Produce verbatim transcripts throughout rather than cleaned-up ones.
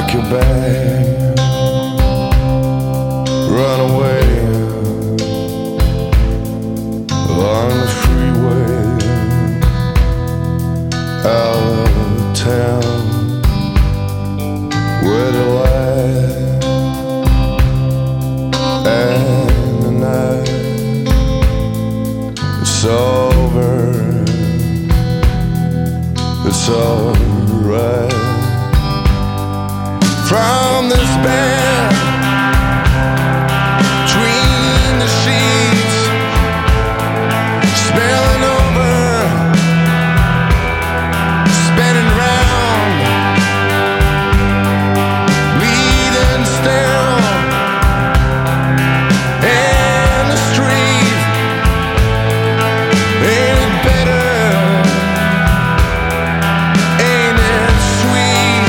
pack your bag, run away on the freeway, out of town, where the light and the night it's over, it's alright. From this bed, between the sheets, spilling over, spinning round, bleeding still in the street. Ain't it better? Ain't it sweet?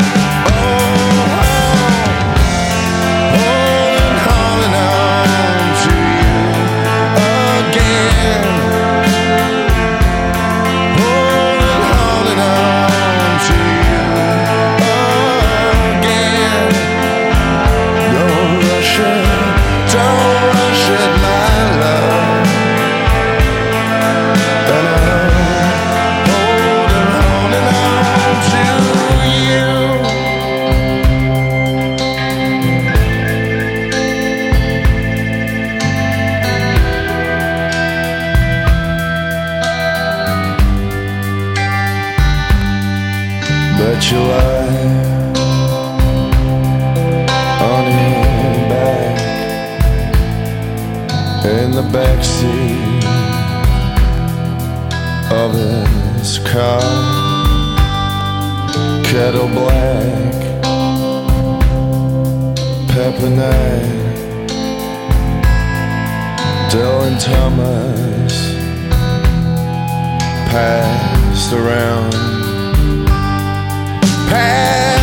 Bet you lie on your back in the backseat of his car, kettle black, pepper night, Dylan Thomas passed around. Pass